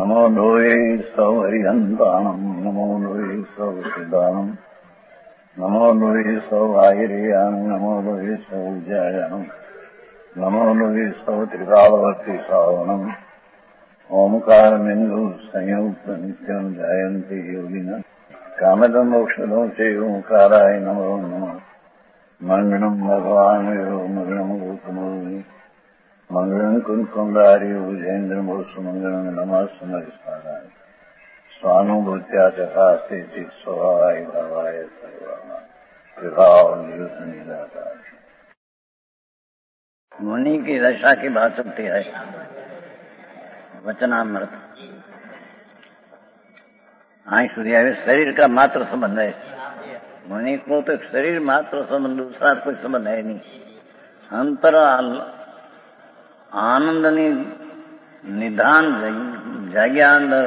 नमो लोये सौहरिहन्ताणम् नमो लोये सौसिदानम् नमो लोये सौभागिर्याम् नमो लोये सौज्यायाम् नमो लोये सौत्रिकालवर्ति सावनम् ओंकारमिन्दु संयुक्त नित्यम् जायन्ति योगिनः कामदमोक्षदो च ओंकाराय नमो नमः मङ्गलम् भगवान् यो मङ्गलम् गौतमोनि मंगलम कुंकुंडारी भुजेन्द्रमोसु मंगलम नमः सुमरिस्मराय स्वानुभूत्या चकास्ते चित स्वभावाय भावाय सर्वाना विभाव निदाता। मुनि की दशा की बात होती है। वचनामृत आई सूर्य शरीर का मात्र संबंध है। मुनि को तो शरीर मात्र संबंध, दूसरा कोई संबंध है नहीं। अंतर આનંદની નિધાન જાગ્યા અંદર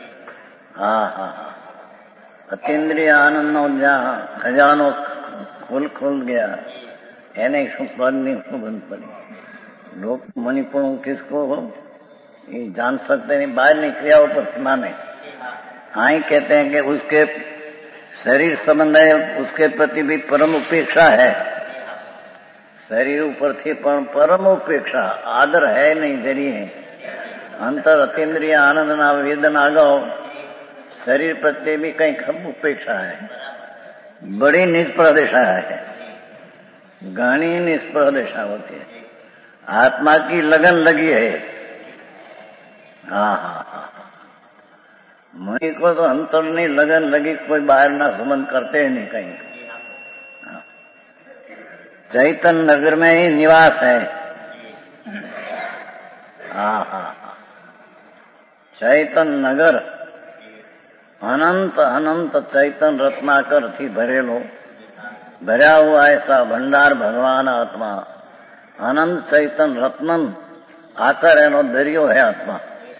અતિન્દ્રિય આનંદનો જ્યાં ખજાનો ખુલ ગયા એને सुखपदनी सुगंध पड़ी। लोग मुनिपुण किसको ये जान सकते नहीं, बाहर क्रियाओं पर माने। आई कहते हैं कि उसके शरीर संबंध है, उसके प्रति भी परम उपेक्षा है। शरीर ऊपर थी परम उपेक्षा, आदर है नहीं जरिए। अंतर अतीन्द्रिय आनंद ना वेदन आगाओ, शरीर प्रत्ये भी कहीं खब उपेक्षा है। बड़ी निष्प्रह दशा है, घनी निष्प्रह दशा होती है। आत्मा की लगन लगी है। मुनि को तो अंतर नहीं लगन लगी, कोई बाहर ना संबंध करते नहीं कहीं। चैतन्य नगर में ही निवास है। चैतन्य नगर अनंत अनंत चैतन्य रत्नाकर थी भरेलो, भरा हुआ ऐसा भंडार भगवान आत्मा। अनंत चैतन्य रत्नन आकर एनो दरियो है आत्मा।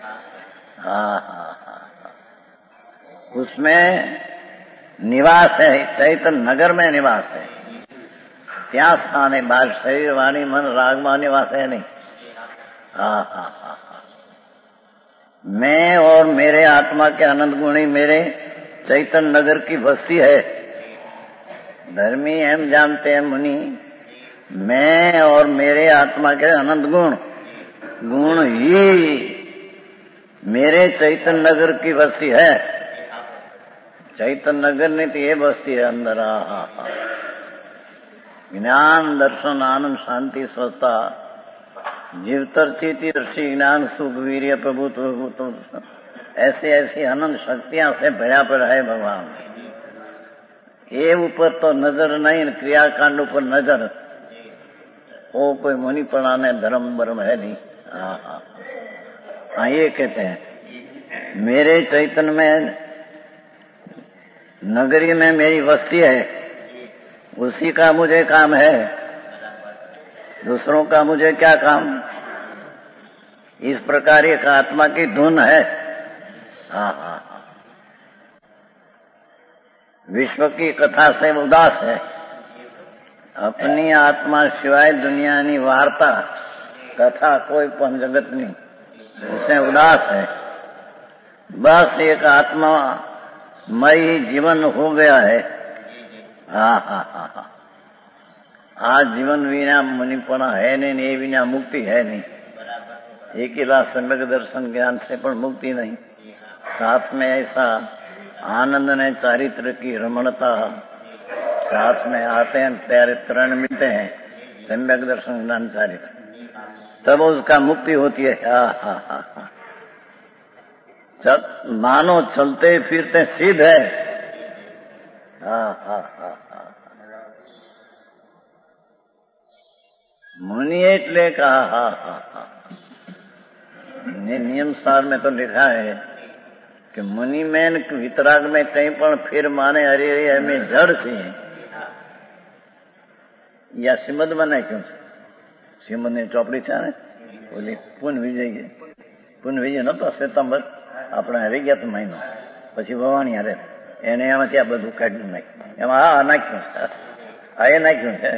उसमें निवास है, चैतन्य नगर में निवास है। ત્યાં સ્થાને બાર શરીર વાણી મન રાગમાં નિવાસ है नहीं। मैं और मेरे आत्मा के अनंत गुणी मेरे चैतन्य नगर की बस्ती है। धर्मी एम जानते हैं मुनि, मैं और मेरे आत्मा के अनंत गुण ही मेरे चैतन्य नगर की बस्ती है। चैतन्य नगर नहीं तो ये बस्ती है अंदर। ज्ञान दर्शन आनंद शांति स्वस्थता जीवतर चेती दृष्टि ज्ञान सुख वीर्य प्रभुत्व ऐसी ऐसी अनंत शक्तियां से भरा पर है भगवान। ये ऊपर तो नजर नहीं, क्रियाकांड ऊपर नजर, वो कोई मुनि पढ़ाने धर्म बर्म है नहीं। ये कहते हैं मेरे चैतन्य में नगरी में मेरी बस्ती है, उसी का मुझे काम है, दूसरों का मुझे क्या काम। इस प्रकार एक आत्मा की धुन है। विश्व की कथा से उदास है, अपनी आत्मा सिवाय दुनिया की वार्ता कथा कोई पण जगत नहीं, उसे उदास है। बस एक आत्मा मई जीवन हो गया है। आज जीवन विना मुनिपना है नहीं, ये बिना मुक्ति है नहीं। एक ही लाख सम्यक दर्शन ज्ञान से पण मुक्ति नहीं। साथ में ऐसा आनंद ने चारित्र की रमणता साथ में आते हैं, प्यारे तरण मिलते हैं, सम्यक दर्शन ज्ञान चारित्र, तब उसका मुक्ति होती है। मानो चलते फिरते सिद्ध है। मुनि એટલે कहा नियम सार में तो लिखा है कि मुनि में वितराग में कहीं पण फिर माने हरे हमें जड़ से या श्रीमद बना क्यों છે? શ્રીમદ ની ચોપડી છે ને ઓલી પૂન વિજય નતો શ્વેતાંબર આપણે આવી ગયા તો મહિનો પછી ભવાણી હારે એને એમાં ત્યાં બધું કાઢી નાખ્યું, એમાં નાખ્યું, એ નાખ્યું છે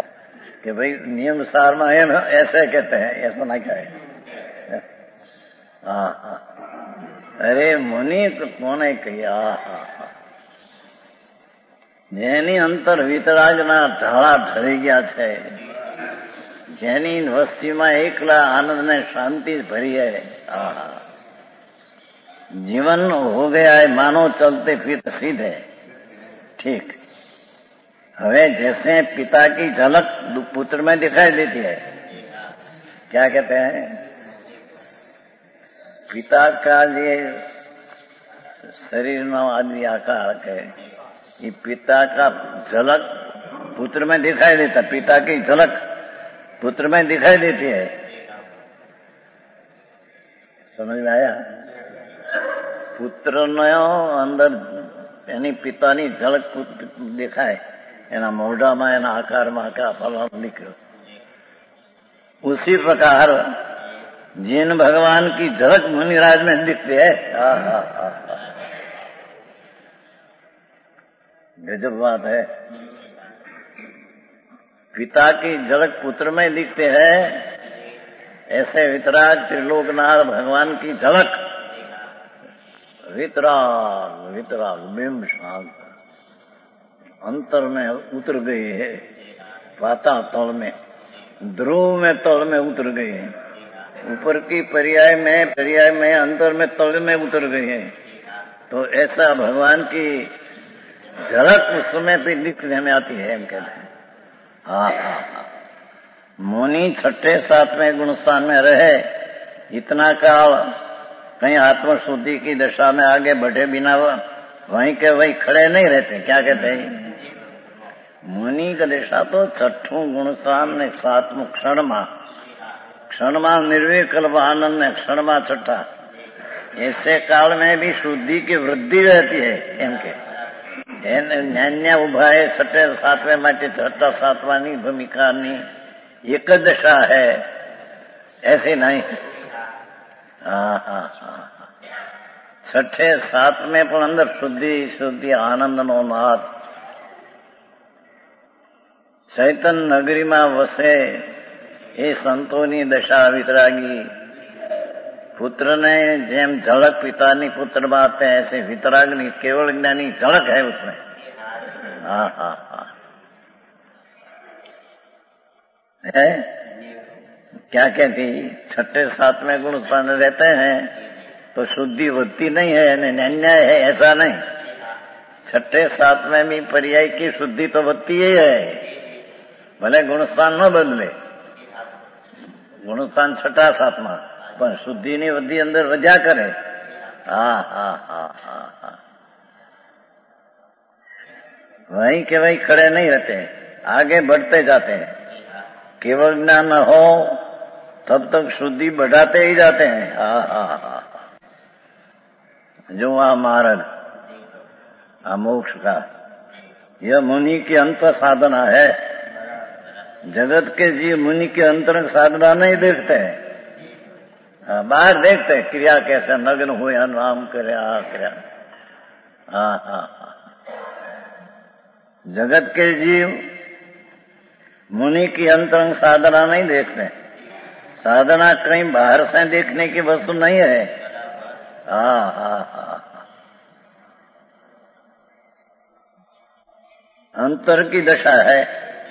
कि भाई नियम सार में ऐसे कहते हैं, ऐसा ना कहे। હા. અરે મુનિ તો કોને કહ્યા? જેની અંતર વિતરાગના ઢાળા ઢળી ગયા છે, જેની વસ્તીમાં એકલા આનંદ ને शांति भरी है, जीवन हो गया है मानो चलते फिरते सीधे। ठीक। हमें जैसे पिता की झलक पुत्र में दिखाई देती है, क्या कहते हैं? पिता का ये शरीर में आदि आकार है, ये पिता का झलक पुत्र में दिखाई देता, पिता की झलक पुत्र में दिखाई देती है। समझ में आया? पुत्र अंदर यानी पितानी झलक दिखाए, एना मोढ़ाમાં એના આકારમાં કે ફલાણું નીકળ્યું। उसी प्रकार जिन भगवान की झलक मुनिराज में दिखती है। गजब बात है। पिता की झलक पुत्र में दिखते है, ऐसे वितराग त्रिलोकनाथ भगवान की झलक वितराग वितराग बिंब शांत अंतर में उतर गई है, पाताल तल में, ध्रुव में तल में उतर गई है, ऊपर की पर्याय में अंतर में तल में उतर गई है। तो ऐसा भगवान की झलक उस समय पे दिखने में आती है, हम कहते हैं। हाँ। मुनि 6-7वें गुणस्थान में रहे, इतना काल कहीं आत्मशुद्धि की दशा में आगे बढ़े बिना वहीं के वहीं खड़े नहीं रहते। क्या कहते हैं? मुनि का दशा तो 6ठું गुणस्थान ने 7મું क्षण निर्विकल्प आनंद ने क्षण 6ठा। ऐसे काल में भी शुद्धि की वृद्धि रहती है। एम के न्यान्या उभा है 6-7वें માટે 6-7વાની ભૂમિકાની एक दशा है, ऐसी नहीं। 6-7 પણ અંદર શુદ્ધિ આનંદનો નાદ। ચૈતન્ય નગરીમાં વસે એ સંતોની દશા વિતરાગી। पुत्र ने जेम झलक पितानी पुत्र बात है, ऐसे वितरागनी केवल ज्ञानी झलक है उसमें। है क्या कहती? 6-7वें गुणस्थान रहते हैं तो शुद्धि होती नहीं है, न्याय है, ऐसा नहीं। 6-7वें भी पर्याय की शुद्धि तो होती ही है, भले गुणस्थान न बदले, गुणस्थान 6-7वां, पर शुद्धि ની વૃદ્ધિ અંદર વધ્યા કરે। वहीं के वहीं खड़े नहीं रहते, आगे बढ़ते जाते हैं। केवल ज्ञान न हो तब तक शुद्धि बढ़ाते ही जाते हैं। जो आ मार्ग मोक्ष का, यह मुनि की अंत साधना है। जगत के जीव मुनि के अंतरंग साधना नहीं देखते हैं, बाहर देखते क्रिया कैसे नग्न हुए, नाम करे क्रिया। जगत के जीव मुनि की अंतरंग साधना नहीं देखते। साधना कहीं बाहर से देखने की वस्तु नहीं है। अंतर की दशा है।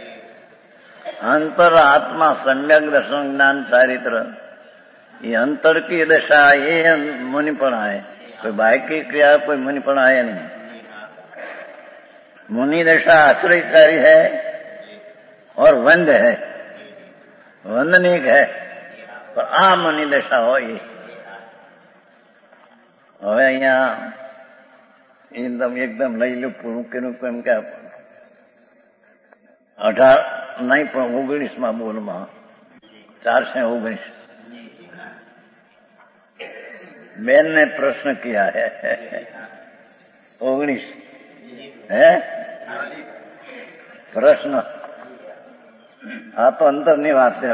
अंतर आत्मा सम्यक दर्शन ज्ञान चारित्र, ये अंतर की दशा ये मुनिपना है। कोई बाह्य की क्रिया कोई मुनिपना है नहीं। मुनि दशा आश्रयकारी है और वंद है, वंदनीक है, पर आ मुनि दशा हो ये। હવે અહીંયા એકદમ લઈ લો પૂરું એમ કે 18 નહીં પણ 19માં બોલમાં 419 बेन ने प्रश्न किया है। 19 है प्रश्न। तो अंतर नहीं बात है।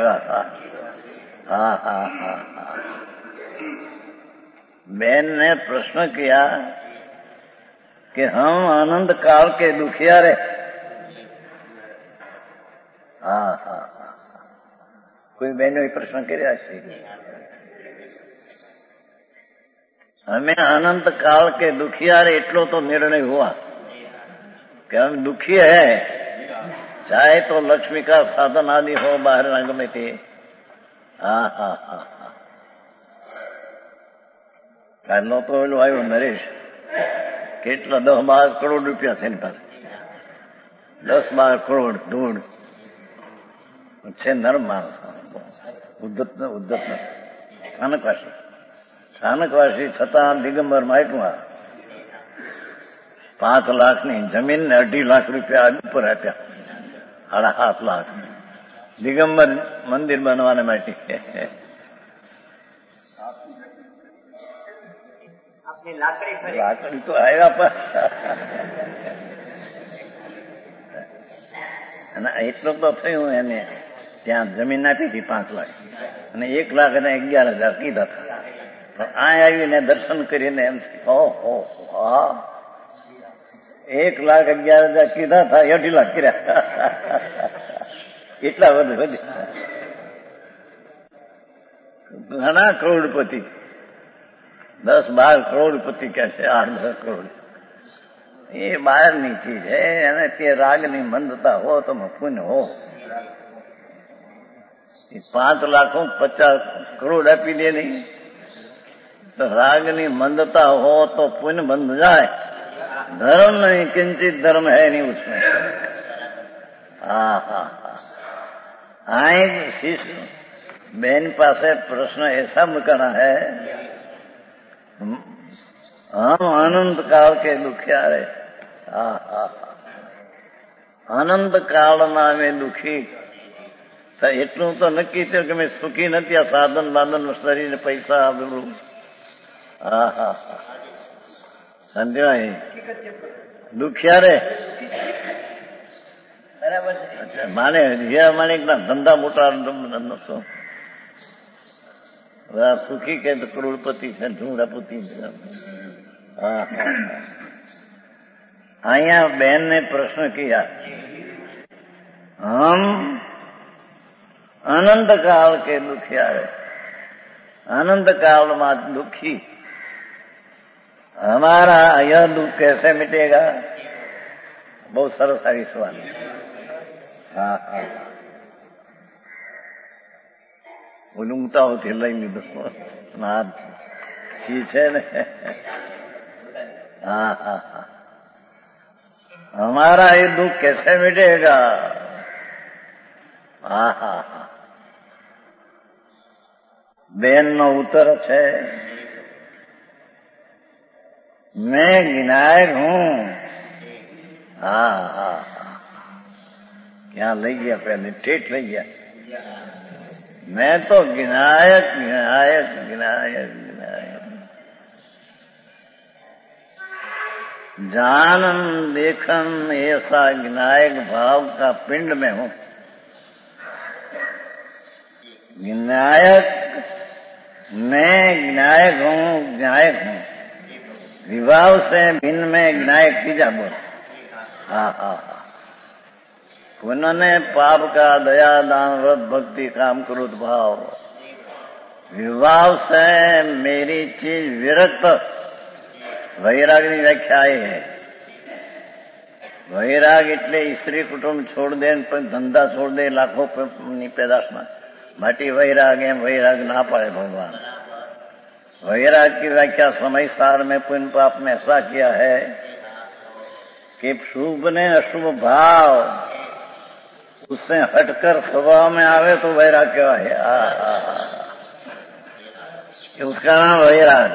बेन ने प्रश्न किया कि हम आनंद काल के दुखिया रे। कोई बहनों प्रश्न કર્યા છે? हमें अनंत काल के दुखियारे इतलो तो निर्णय हुआ कि हम दुखी है, चाहे तो लक्ष्मी का साधन आदि हो बाहर रंग में थे। हाँ हाँ हाँ हाँ કાલનો તો એલો આવ્યો નરેશ, કેટલા 10-12 કરોડ રૂપિયા છે એની પાસે, 10-12 કરોડ ધૂળ છે. નરમ માણસ, ઉદ્ધત સ્થાનકવાસી છતાં દિગંબર માયકમાં 5 લાખની જમીન ને 2.5 લાખ રૂપિયા ઉપર આપ્યા, 7.5 લાખ દિગંબર મંદિર બનવાને માટે. લાકડી તો આવ્યા અને એટલો તો થયું એને ત્યાં જમીન આપી હતી 5 લાખ અને 1,11,000 કીધા હતા. પણ આ આવીને દર્શન કરીને એમ ઓહો હા 1,11,000 કીધા હતા, 2.5 લાખ કર્યા. એટલા વધે ઘણા કરોડપતિ, 10-12 કરોડપતિ કે છે, 8-10 કરોડ. એ બહારની ચીજ છે અને તે રાગની મંદતા હો તો પુણ્ય હો. 5 લાખ 50 કરોડ આપી દે નહીં तो रागनी मंदता हो तो पुण्य बंध जाए. धर्म नहीं, किंचित धर्म है नहीं उसमें. हाँ हाँ हाँ आए शिष्य बहन पासे प्रश्न ऐसा मुकना है, हम अनंत काल के दुखियारे. हाँ हाँ अनंत काल ना में दुखी तो એટલું તો નક્કી થયું કે મેં સુખી નથી. આ સાધન બાંધન શરીર પૈસા બધું. હા હા હા સમજવાય દુખિયારે બરાબર. માને હીરા માણેકના ધંધા મોટા શું સુખી કે કરોડપતિ છે, ઢૂંઢાપતિ છે. હા અહીંયા बहन ने प्रश्न किया, हम अनंत काल के दुखियारे, अनंत काल में दुखी, हमारा यह दुख कैसे मिटेगा? बहुत सरस सारी सवाल. हाँ हाँ ઊંઘતા હોતી લઈ લીધું હાથ છે ને. हाँ हाँ हाँ हमारा ये दुख कैसे मिटेगा? हाँ हाँ हाँ बेन नो उत्तर है, मैं विनायक हूं. हाँ हाँ क्या लग गया, पहले ठेठ लग गया. मैं तो विनायक विनायक विनायक विनायक जानन देखन ऐसा विनायक भाव का पिंड में हूं. विनायक मैं विनायक हूं, विनायक हूं. विभाव से भिन्न में विनायक तीजा बोल. हाँ हाँ हाँ पुण्य पाप का दया दान व्रत भक्ति काम क्रोध भाव. विभाव से मेरी चीज विरक्त. वैराग की व्याख्या है, वैराग એટલે સ્ત્રી કુટુંબ છોડ દે, ધંધા છોડ દે, લાખો ની પેદાશમાં માટી वैराग એમ वैराग ना पाए भगवान. वैराग की व्याख्या समय सार में पुण्य पाप में ऐसा किया है कि शुभ ने अशुभ भाव उससे हटकर स्वभाव में आवे तो वैराग क्या है. उसका नाम वैराग.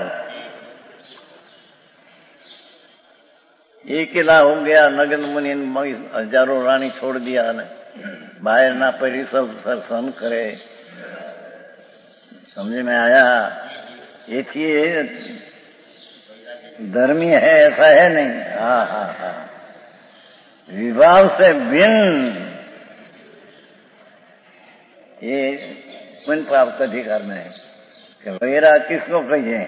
एक किला हो गया, नगन मुनि 1000 रानी छोड़ दिया ने बाहर ना पड़ी, सब सहन करे. समझ में आया? ये थी धर्मी है ऐसा है नहीं. हाँ हाँ हाँ विभाव से भिन्न ये पुण्य प्राप्त अधिकार में है. कि वैराग किसको कहिए?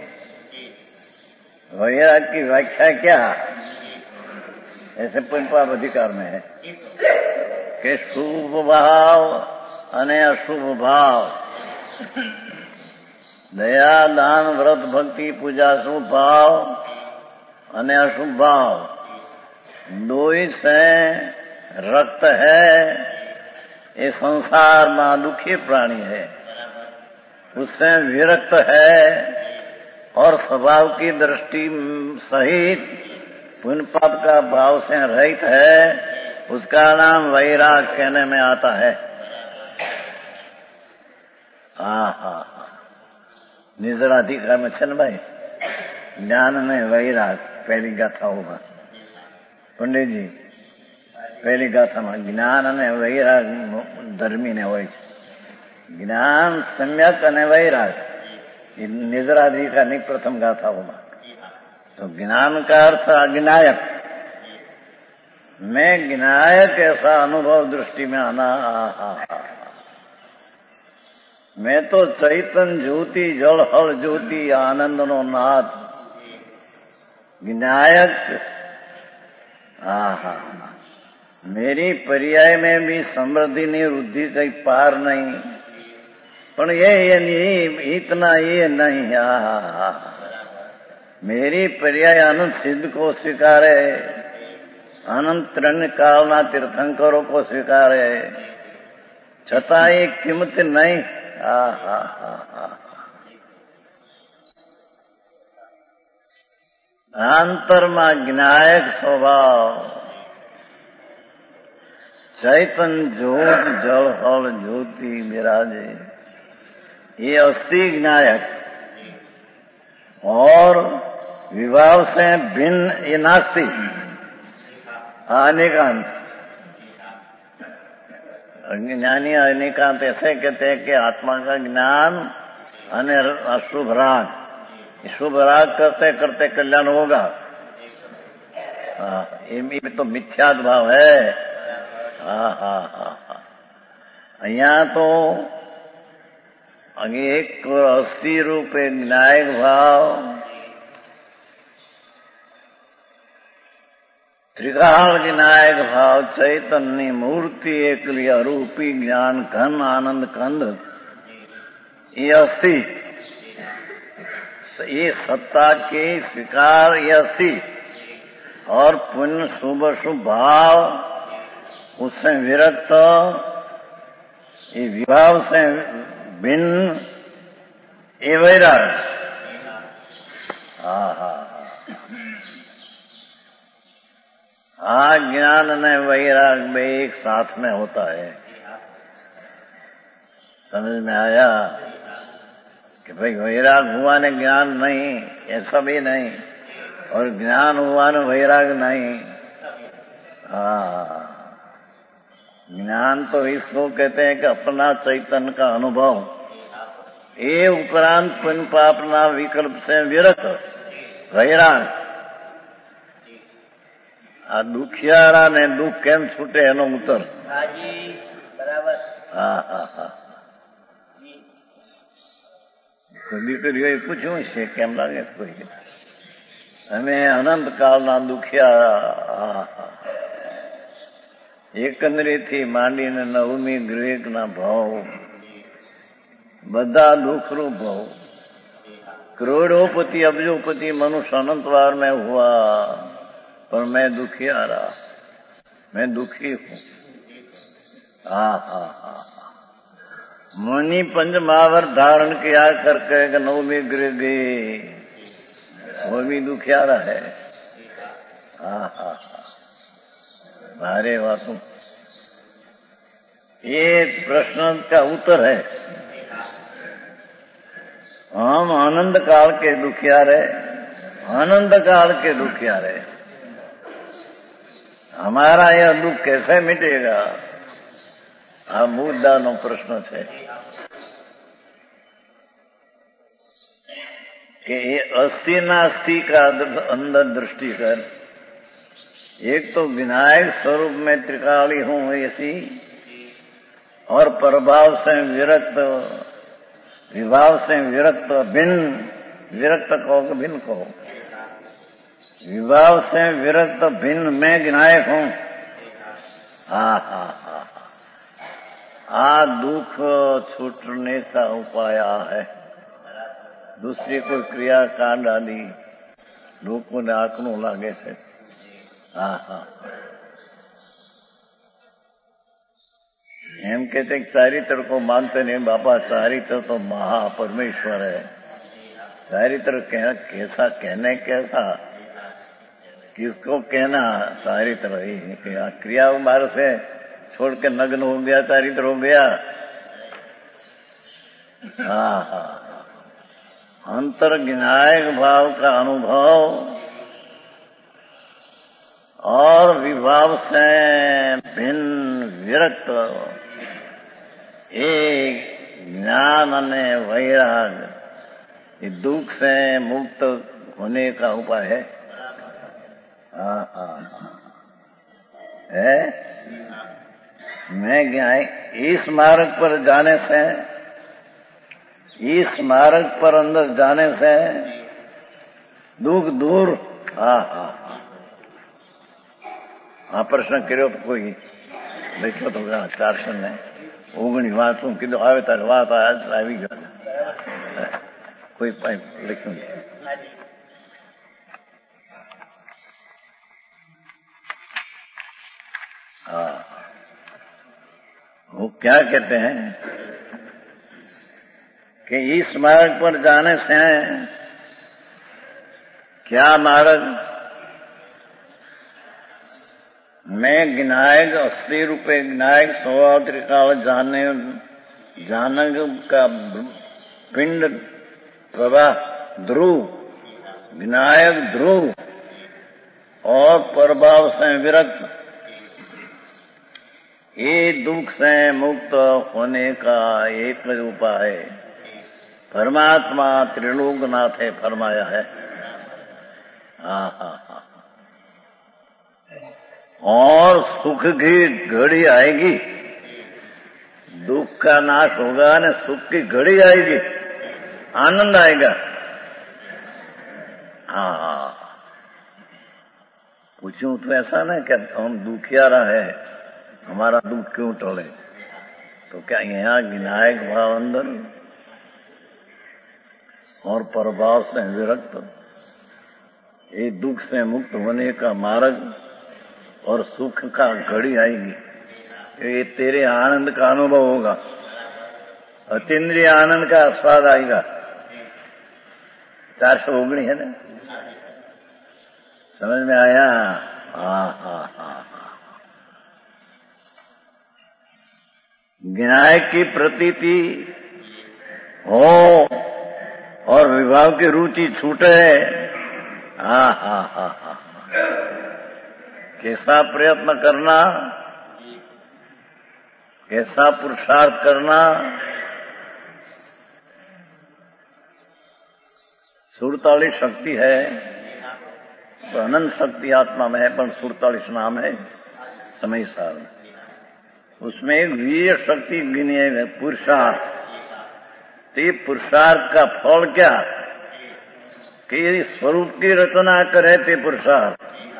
वैराग की व्याख्या क्या ऐसे पुण्य प्राप्त अधिकार में है कि शुभ भाव અને અશુभ भाव દયા દાન વ્રત ભક્તિ પૂજા શુભ ભાવ અને અશુભ ભાવ दो ही से रक्त है। ये संसार में दुखी प्राणी है, उससे विरक्त है और स्वभाव की दृष्टि सहित पुण्य पाप का भाव से रहित है, उसका नाम वैराग कहने में आता है। निजराधिकार में छन भाई ज्ञान ने वैराग पहली गाथा होगा पंडित जी पहली गाथा में ज्ञान અને વૈરાગ ધર્મી ને હોય છે। જ્ઞાન સમ્યક અને વૈરાગ નિજરાધિકારની પ્રથમ ગાથાઓમાં। तो ज्ञान का अर्थ अज्ञायक, मैं ज्ञायक ऐसा अनुभव दृष्टि में आना। मैं तो चैतन ज्योति जल हल ज्योति आनंद नो नाथ ज्ञायक। मेरी पर्याय में भी समृद्धि नहीं वृद्धि कहीं पार नहीं, पर ये नहीं इतना ये नहीं। मेरी पर्याय अनंत सिद्ध को स्वीकारे, अनंत त्रण कालना तीर्थंकरों को स्वीकारे, छता ये कीमत नहीं। अंतरमा ज्ञायक स्वभाव चैतन ज्योत जल हल ज्योति विराजे, ये अस्थि ज्ञायक और विभाव से भिन्न ये नास्ति अनेकांत। ज्ञानी अनेकांत ऐसे कहते हैं कि आत्मा का ज्ञान और अशुभ राग, शुभ राग करते करते कल्याण होगा। ये तो मिथ्यात भाव है। यहाँ तो एक अस्थि रूप ज्ञायक भाव, त्रिकाल ज्ञायक भाव, चैतन्य मूर्ति एक अरूपी ज्ञान घन आनंद कंद, ये अस्थि ये सत्ता के स्वीकार ये अस्थि और पुण्य शुभ शुभ भाव उससे विरक्त, ये विभाव से भिन्न ये वैराग। ज्ञान ने वैराग में एक साथ में होता है। समझ में आया कि भाई वैराग हुआ ने ज्ञान नहीं, ऐसा भी नहीं, और ज्ञान हुआ ने वैराग नहीं। ज्ञान तो इसको कहते हैं कि अपना चैतन्य का अनुभव, ये उपरांत पुण्य पापना विकल्प से विरत वैराग। आ दुखियारा ने दुख केम छूटे एनो उतर। कोई દીકરીઓએ પૂછ્યું છે કેમ લાગે કોઈ અમે અનંત કાળના દુખિયારા એકંદરીથી માંડીને નવમી ગ્રહિકના ભાવ બધા दुखरूप भाव। करोड़ोपति अब्जोपति मनुष्य अनंतवार में हुआ, पर मैं दुखियारा, मैं दुखी हूं। मुनि पंच महावर धारण किया करके नवमी गृह गए, वो भी दुखियारा है। भारे बातों ये प्रश्न का उत्तर है। हम आनंद काल के दुखियारे, आनंद काल के दुखियारे, हमारा यह दुख कैसे मिटेगा? આ મુદ્દાનો પ્રશ્ન છે कि अस्थि नास्ति का अंदर दृष्टि कर। एक तो विनायक स्वरूप में त्रिकाली हूं ऐसी, और प्रभाव से विरक्त, विभाव से विरक्त भिन्न, विरक्त कहो कि भिन्न कहो, विभाव से विरक्त भिन्न मैं विनायक हूं। दुख छूटने का उपाय है। दूसरी कोई क्रियाकांड आदि લોકોને આંકનું લાગે છે. હા હા એમ કે चारित्र को मानते नहीं बाबा, चारित्र तो महापरमेश्वर है. चारित्र कैसा कहने कैसा, किसको कहना चारित्र? क्रिया मार्ग से छोड़ के नग्न हो गया, चारित्र हो गया. हाँ हाँ अंतर्ज्ञायक भाव का अनुभव और विभाव से भिन्न विरक्त एक ज्ञान અને वैराग, ये दुख से मुक्त होने का उपाय है. हाँ हाँ है. मैं क्या है, इस मार्ग पर जाने से, इस मार्ग पर अंदर जाने से दुख दूर. हाँ हाँ हाँ प्रश्न કર્યો તો કોઈ લખ્યો તો 419 વાંચું કીધું આવે તારે વાત આવી ગયો. કોઈ લખ્યું हाँ वो क्या कहते हैं कि इस मार्ग पर जाने से क्या मार्ग में गिनायक 80 रुपये गिनायक 100 त्रिकाल जानक का पिंड प्रवाह ध्रुव, विनायक ध्रुव और प्रभाव से विरक्त, ये दुख से मुक्त होने का एक उपाय परमात्मा त्रिलोकनाथ है फरमाया है. हाँ हाँ हाँ और सुख की घड़ी आएगी, दुख का नाश होगा न सुख की घड़ी आएगी, आनंद आएगा. हाँ पूछूं तो ऐसा ना क्या हम दुखियारा है, हमारा दुख क्यों टले? तो क्या यहाँ विनायक भाव अंदर और प्रभाव से विरक्त, ये दुख से मुक्त होने का मार्ग और सुख का घड़ी आएगी. ये तेरे आनंद का अनुभव होगा, अतीन्द्रिय आनंद का स्वाद आएगा. 419 है ना, समझ में आया? हाँ हाँ हाँ हाँ विनायक की प्रतीति हो और विभाव की रुचि छूटे. हाँ हाँ हाँ हाँ कैसा प्रयत्न करना, कैसा पुरुषार्थ करना. सुरतालीस शक्ति है तो अनंत शक्ति आत्मा में है, पर 47 नाम है समय सार में. उसमें एक वीर शक्ति गिनी है पुरुषार्थ. तो ये पुरुषार्थ का फल क्या कि स्वरूप की रचना करे ते पुरुषार्थ.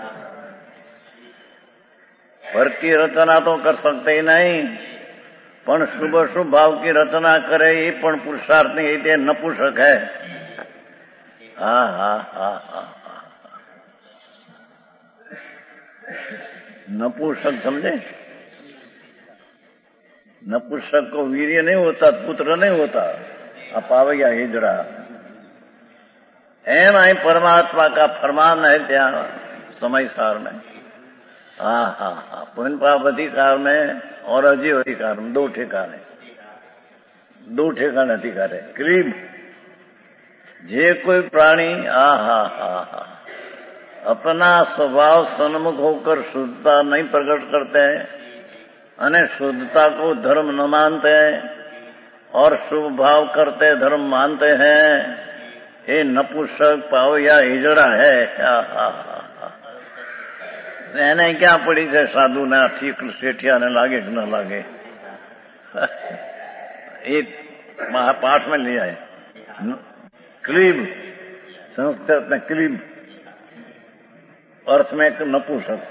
पर की रचना तो कर सकते ही नहीं, पण शुभ शुभ भाव की रचना करे ये पण पुरुषार्थ नहीं, ये नपुंसक है. हाँ हाँ हाँ हाँ नपुंसक समझे? नपुंसक को वीर्य नहीं होता, पुत्र नहीं होता. आप आवया हिजड़ा एम आई परमात्मा का फरमान है त्या समय सार में. हाँ हाँ हाँ पुण्य पाप अधिकार में और अजीव अधिकार में 2 ठिकाने, 2 ठिकाने अधिकार है. क्रीम जे कोई प्राणी अपना स्वभाव सन्मुख होकर शुद्धता नहीं प्रकट करते हैं अने शुद्धता को धर्म न मानते हैं और शुभ भाव करते धर्म मानते हैं, ये नपुंसक पावया हिजड़ा है. એને ક્યાં પડી છે સાધુ ને ઠીક શેઠિયા ને લાગે કે ન લાગે? ये पाठ में लिया है क्लीब, संस्कृत में क्लीब अर्थ में नपुंसक.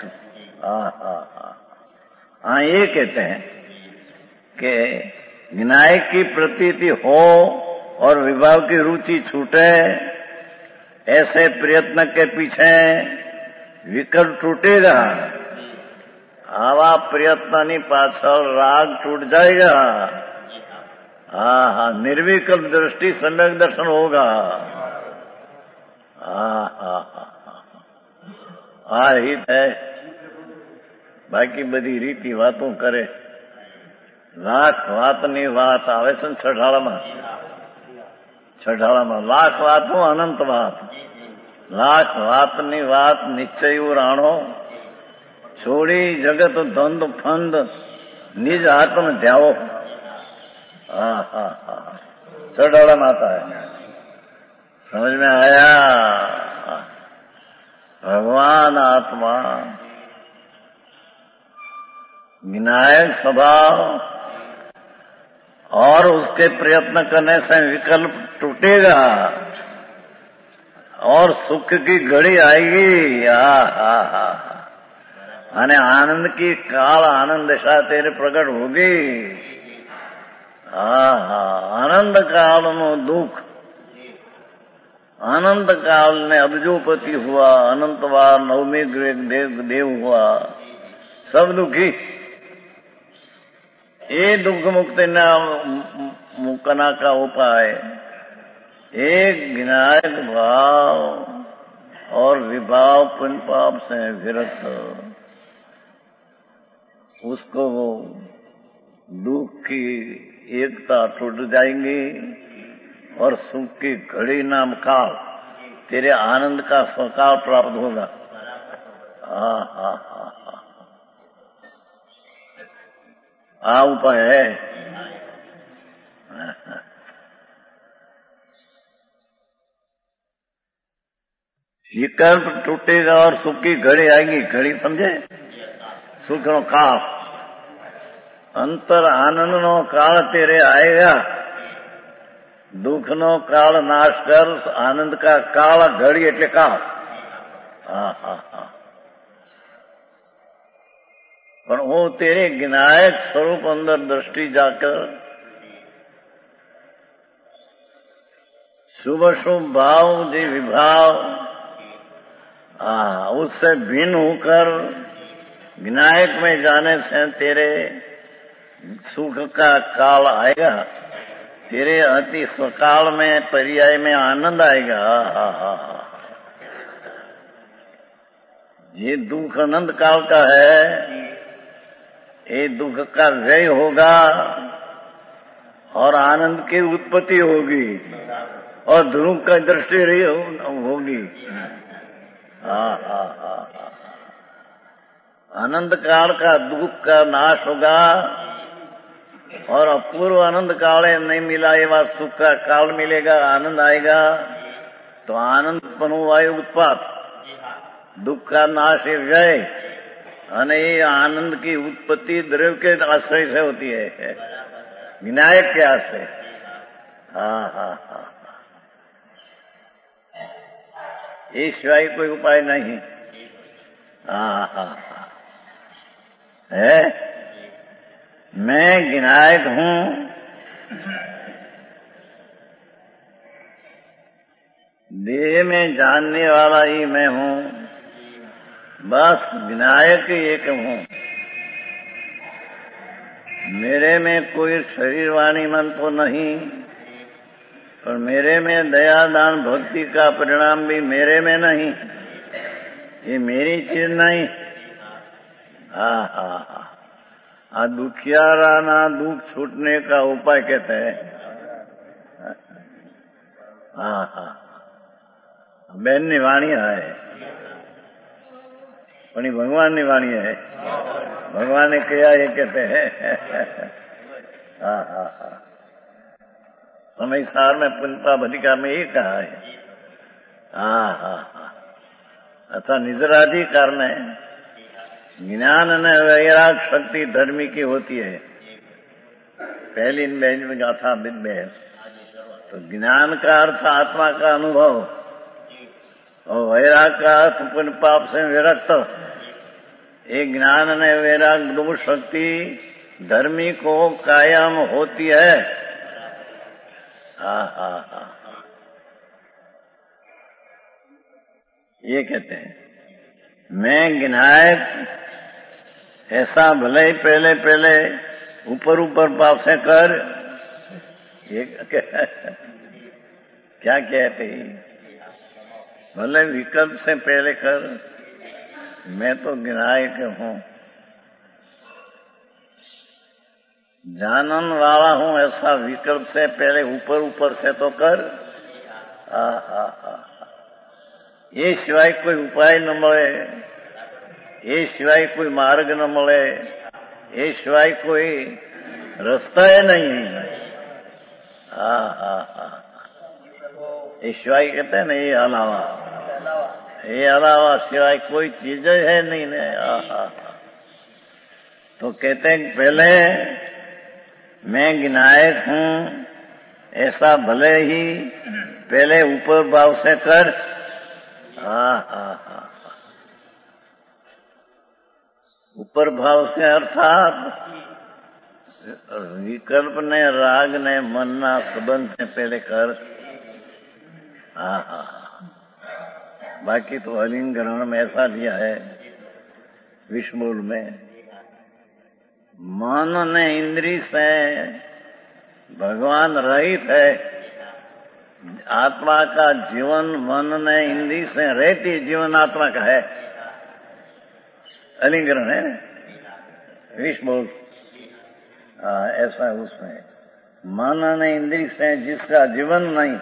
हाँ ये कहते हैं कि विनायक की प्रतीति हो और विभाव की रुचि छूटे, ऐसे प्रयत्न के पीछे विकल्प टूटेगा। आवा प्रयत्न पाछળ राग छूट जाएगा। हाँ, निर्विकल्प दृष्टि सम्यक दर्शन होगा। આ हित है। बाकी बधी रीति वातों करे। लाख वातनी વાત આવે છે છઠાળામાં લાખ વાતો અનંત વાત, લાખ વાતની વાત નિશ્ચય રાણો, છોડી જગત ધંધ ફંદ निज आत्म ध्याओ। छठाड़ाમાં आता है। समझ में आया? भगवान आत्मा विनायक स्वभाव और उसके प्रयत्न करने से विकल्प टूटेगा और सुख की घड़ी आएगी। અને આનંદ की काल आनंद दशा तेरे प्रकट होगी। आनंद काल नो दुख, अनंत काल ने अब्जोपति हुआ, अनंत बार नवमी देव हुआ, सब दुखी। ये दुख मुक्ति मुक्तना का उपाय एक विनायक भाव और विभाव पुण्य पाप से विरक्त, उसको वो दुख की एकता टूट जाएंगी और सुख की घड़ी नाम काल तेरे आनंद का स्वकाल प्राप्त होगा। आ उपाय है। विकल्प टूटेगा और सुख की घड़ी आएगी। घड़ी समझे? सुख नो काल, अंतर आनंद नो काल तेरे आएगा। दुख नो काल नाश कर, आनंद का काल घड़ी एटले काल। पर वो तेरे विनायक स्वरूप अंदर दृष्टि जाकर शुभ शुभ भाव जी विभाव उससे भिन्न होकर विनायक में जाने से तेरे सुख का काल आएगा, तेरे अति स्वकाल में पर्याय में आनंद आएगा। ये दुख अनंत काल का है, ये दुख का व्यय होगा और आनंद की उत्पत्ति होगी और ध्रुव का दृष्टि रही होगी। अनंत काल का दुख का नाश होगा और अपूर्व आनंद काल नहीं मिला ये बात सुख का काल मिलेगा, आनंद आएगा तो आनंद पनुवायु उत्पात, दुख का नाश ये व्यय और ये आनंद की उत्पत्ति द्रव्य के आश्रय से होती है, विनायक के आश्रय। ये सिवाय कोई उपाय नहीं है। मैं विनायक हूं, देह में जानने वाला ही मैं हूं, बस विनायक एक हूं। मेरे में कोई शरीर वाणी मन तो नहीं, पर मेरे में दया दान भक्ति का परिणाम भी मेरे में नहीं, ये मेरी चीज नहीं। दुखियारा ना दुख छूटने का उपाय कहते हैं। बेन ની વાણી है પણ એ ભગવાન ની વાણી है। भगवान ने किया ये कहते हैं। समय सार में पुण्य अधिकार में ये कहा है। अच्छा, निजराधिकार में ज्ञान न वैराग शक्ति धर्मी की होती है। पहली में गाथा में तो ज्ञान का अर्थ आत्मा का अनुभव और वैराग का अर्थ पुण्य पाप से विरक्त। एक ज्ञान न वैराग दो शक्ति धर्मी को कायम होती है। हाँ हाँ हाँ, ये कहते हैं मैं गिनायक ऐसा भले ही पहले पहले ऊपर ऊपर भाव से कर। ये क्या कहते हैं, भले विकल्प से पहले कर, मैं तो गिनायक हूं, जानन वाला हूं, ऐसा विकल्प से पहले ऊपर ऊपर से तो कर। ये सिवाय कोई उपाय न મળે, ये सिवाय कोई मार्ग न મળે, ये सिवाय कोई रास्ता है नहीं। ये सिवाय कहते हैं ना, ये अलावा सिवाय कोई चीज है नहीं ने। तो कहते हैं पहले मैं गिनायक हूं ऐसा भले ही पहले ऊपर भाव से कर। ऊपर भाव से अर्थात विकल्प ने राग ने मन ना संबंध से पहले कर। बाकी तो अलिंगरण में ऐसा लिया है विष्णुमूल में, मन ने इंद्री से भगवान रहित है। आत्मा का जीवन मन ने इंद्री से रहती जीवन आत्मा का है। अलिंगरण है विष्णुमूल, ऐसा उसमें मन ने इंद्री से जिसका जीवन नहीं।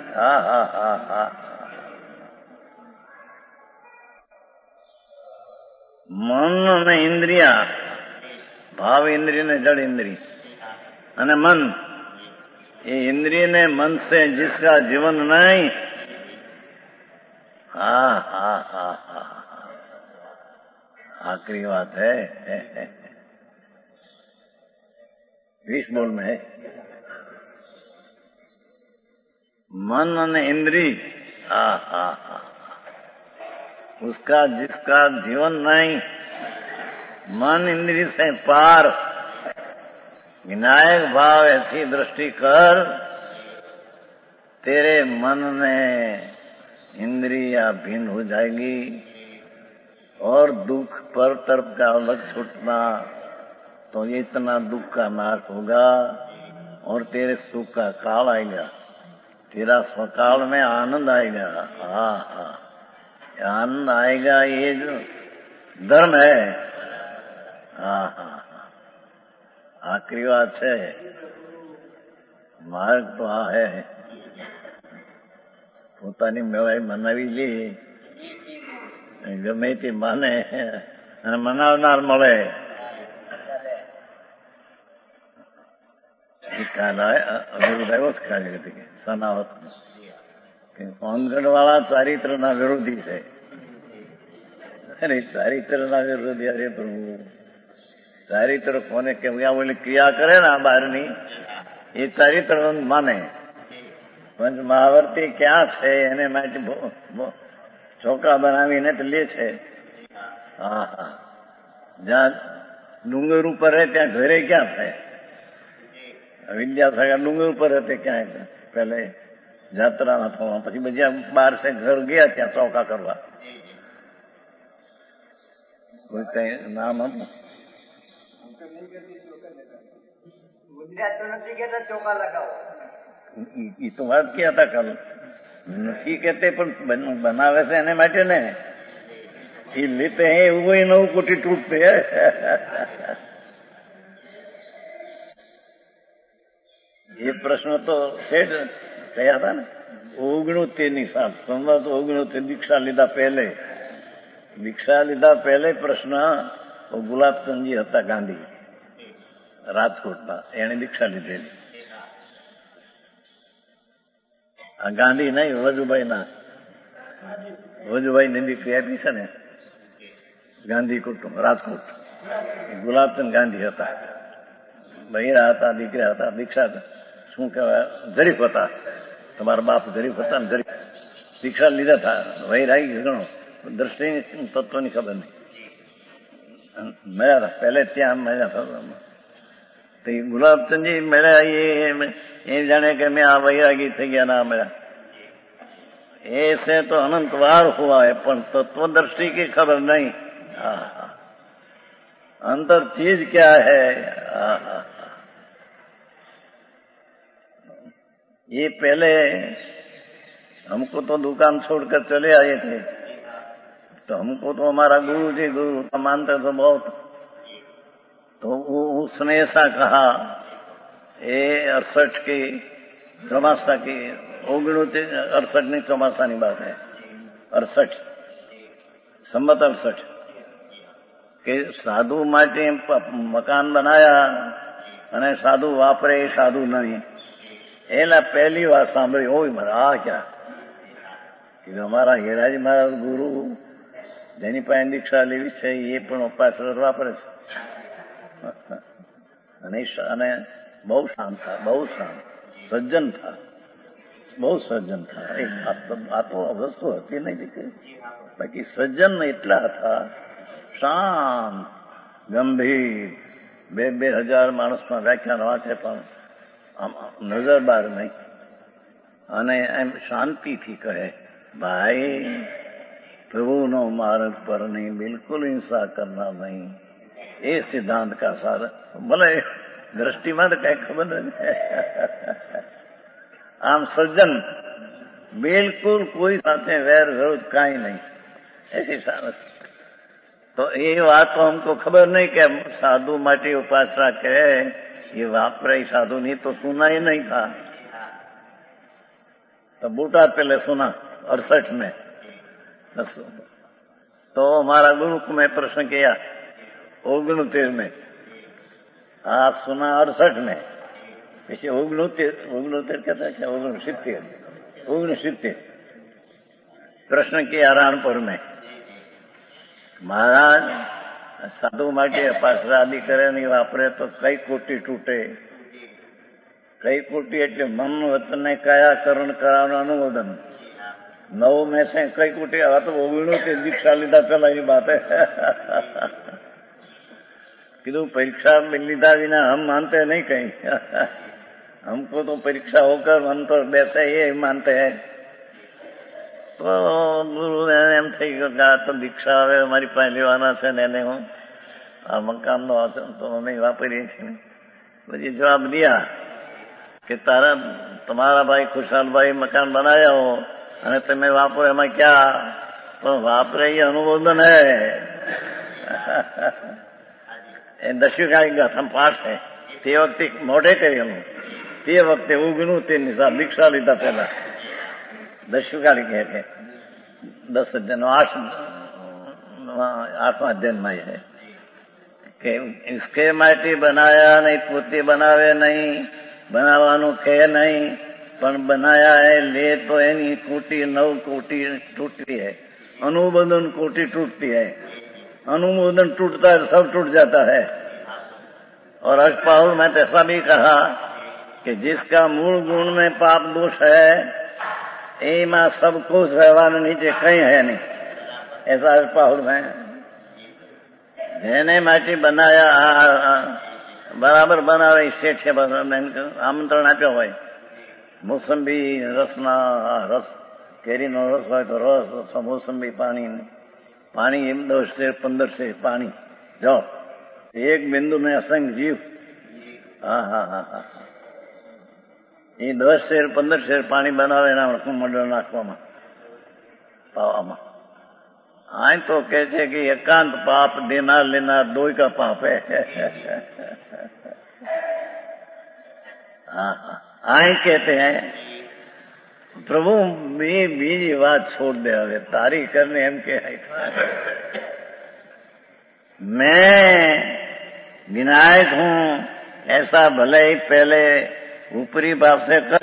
मन ने इंद्रिया, भाव इंद्रिय ने जड़ इंद्रिय અને मन, ये इंद्रिय ने मन से जिसका जीवन नहीं। आखिरी बात है विष्णुमूल में है, मन और इंद्री उसका जिसका जीवन नहीं। मन इंद्री से पार विनायक भाव ऐसी दृष्टि कर, तेरे मन में इंद्रिया भिन्न हो जाएगी और दुख पर तरफ का अलग छूटना, तो इतना दुख का नाश होगा और तेरे सुख का काल आएगा, तेरा स्वकाल में आनंद आएगा। आनंद आएगा, ये जो धर्म है। आखिरी बात है, मार्ग तो आ है, પોતાની મેળાઈ મનાવી લે, ગમે તે માને અને મનાવનાર મળે। કાલ વિરોધ આવ્યો છે કાલે કે સનાવત કે કોંગડ વાળા ચારિત્રના વિરોધી છે। અરે ચારિત્રના વિરોધી, અરે પ્રભુ ચારિત્ર કોને કે બોલે ક્રિયા કરે ને બહારની, એ ચારિત્ર માને। પંચ મહાવર્તી ક્યાં છે એને માટે ચોકડા બનાવીને તો લે છે। જ્યાં ડુંગર ઉપર રહે ત્યાં ઘરે ક્યાં થાય? વિદ્યાસાગર ડુંગર ઉપર હતી ક્યાંય, પેલે જાત્રાના થવા, પછી બધા 12 से घर ગયા ત્યાં ચોકા કરવા। કોઈ કઈ નામ હતું ગુજરાત તો નથી કહેતા ચોકા લગાવો, એ તો વાત ક્યાં હતા કલ નથી કહેते પણ બનાવે છે એને માટે ને, એ લેते हैं वही 9 कोटी टूटते हैं। ये प्रश्न तो सेठ कया था ना 69 साल, 69 दीक्षा लीधा पहले, दीक्षा लीधा पहले प्रश्न गुलाबचंदजी હતા ગાંધી રાજકોટના, એને દીક્ષા લીધેલી। આ ગાંધી નહીં, વજુભાઈની દીકરી આપી છે ને ગાંધી કુટુંબ રાજકોટ, ગુલાબચંદ ગાંધી હતા, બૈરા હતા, દીકરા હતા, દીક્ષા શું કહેવાય જરીફ હતા, તમારા બાપ જરીફ હતા ને, જરીફ દીક્ષા લીધા હતા, વૈરાઈ ઘણો દ્રષ્ટિની તત્વની ખબર નહીં, મળ્યા હતા પહેલે ત્યાં મળ્યા હતા। तो गुलाबचंद जी मेरा ये जाने के मैं आ वैरागी थी गया ना मेरा ऐसे तो अनंत बार हुआ है पर तत्वदृष्टि की खबर नहीं। अंतर चीज क्या है? ये पहले हमको तो दुकान छोड़कर चले आए थे तो हमको तो हमारा गुरु जी गुरु का मानते तो बहुत। तो उसने ऐसा कहा ये 68 की ચોમાસા की 68 ચોમાસાની बात है 68 સંમત 68 કે સાધુ માટે મકાન બનાયા અને સાધુ વાપરે એ સાધુ નહીં। એલા પહેલી વાર સાંભળી હોય મારા આ ક્યાં કે અમારા હીરાજી મહારાજ ગુરુ જેની પાસે દીક્ષા લેવી છે એ પણ ઉપાસર વાપરે છે અને બહુ શાંત था બહુ શાંત सज्जन था बहुत सज्जन था। आ तो वस्तु હતી नहीं દીકરી बाकी सज्जन એટલા था શાંત ગંભીર 2,000 માણસમાં વ્યાખ્યાન વાંચે પણ નજર બહાર નહીં અને એમ શાંતિથી કહે ભાઈ પ્રભુનો માર્ગ પર નહીં બિલકુલ હિંસા કરના નહીં એ સિદ્ધાંત का सार ભલે दृष्टिમાં तो कई खबर नहीं आम सज्जन बिल्कुल कोई साथे वैर विरोध काई नहीं ऐसी सारत। तो ये बात तो हमको खबर नहीं कि साधु माटी उपासना करे ये वापरे साधु नहीं तो सुना ही नहीं था। तो बूटा पहले सुना 68 में तो हमारा गुरु को मैं प्रश्न किया 69 में आज सुना 68 में पीछे 69 कहता है क्या 69 प्रश्न किया राणपुर में महाराज साधु माटे अपासरा आदि करे नहीं वापरे तो कई कोटि टूटे कई कोटि एटले मन वचन ने काया करण करावनु अनुमोदन 9 में से कई कोटि आ तो 69 दीक्षा लीधा पहला ये बात है किधु परीक्षा लीधा बिना हम मानते नहीं कहीं हमको तो परीक्षा होकर मन तो बैसे ये मानते हैं। तो गुरु ने एम थी गया तो दीक्षा હવે અમારી પાસે લેવાના છે ને એને હું આ મકાનનો તો અમે વાપરીએ છીએ પછી જવાબ दिया कि तुम्हारा भाई खुशहाल भाई मकान बनाया हो અને તમે વાપરો એમાં ક્યાં તો વાપરે એ अनुमोदन है દસ્યુકાળી ગાથા પાઠ है તે વખતે મોઢે કર્યું તે વખતે ઉગનું તે નિશા દીક્ષા લીધા પહેલા દસ્યુકાળી કહે કે 10 8वां अध्ययन में है कि इसके माटी बनाया नहीं पोते बनावे नहीं बनावानु के नहीं पण बनाया है ले तो एनी कोटि 9 कोटि टूटती है अनुमोदन कोटि टूटती है अनुमोदन टूटता है सब टूट जाता है। और अष्टपाहुर में तो ऐसा भी कहा कि जिसका मूल गुण में पाप दोष है एमा सब कुछ व्यवहार नीचे कहीं है नहीं ऐसा अष्टपाहुर में જેને માટી બનાયા બરાબર બનાવે શેઠે આમંત્રણ આપ્યો હોય મોસંબી રસના રસ કેરીનો રસ હોય તો રસ અથવા મોસંબી પાણી पानी 10 से 15 से पानी जाओ एक बिंदु में असंख्य जीव ये 10 से 15 से पानी बनावे ना मंडल नाखवामा पावामा आए तो कहते कि एकांत पाप देना लेना दो का पाप है आए कहते हैं प्रभु मैं बीजी बात छोड़ दे હવે તારી करने એમ કે मैं विनायक हूं ऐसा भले ही पहले ऊपरी भाव से कर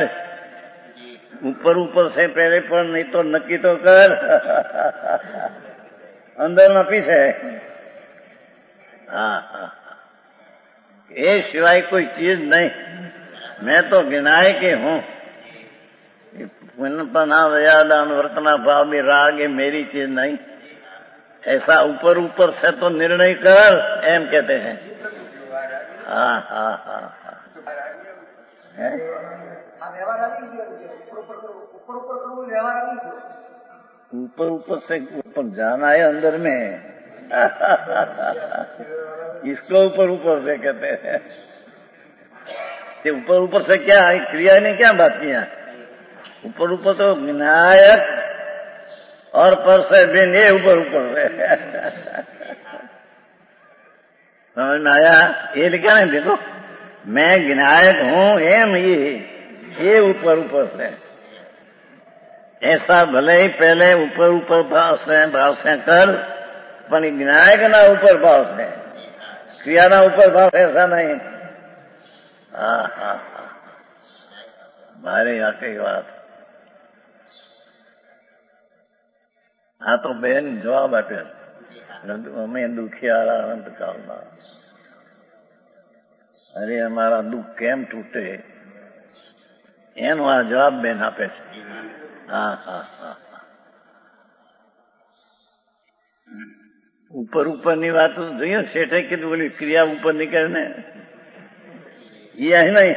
ऊपर से पहले पर नहीं तो नक्की तो कर अंदर न पीछे ये सिवाय कोई चीज नहीं मैं तो विनायक ही हूं पुण्यपना दयादान वर्तना भाव में राग ये मेरी चीज नहीं ऐसा ऊपर से तो निर्णय कर एम कहते हैं હા હા હા હા હે? આ વ્યવહાર આવી ગયો છે. ઉપર કરવું વ્યવહાર આવી ગયો. ऊपर ऊपर से ऊपर जाना है अंदर में इसको ऊपर ऊपर से कहते हैं। ये ऊपर से क्या क्रिया ने क्या बात किया? ऊपर तो विनायक और पर से बिन ये ऊपर से समझ में आया? ये लिखा नहीं देखो, मैं विनायक हूं एम ये ऊपर से ऐसा भले ही पहले ऊपर भाव से कर, पर विनायक ना ऊपर भाव से, क्रिया ना ऊपर भाव ऐसा नहीं। हाँ मारे आके बात આ તો બેન જવાબ આપ્યો અમે દુખિયારા અનંતકાળમાં અરે અમારા દુઃખ કેમ તૂટે એનો આ જવાબ બેન આપે છે। હા ઉપરની વાત જોઈએ શેઠે કીધું બોલી ક્રિયા ઉપર નીકળે ને એ અહીં નહીં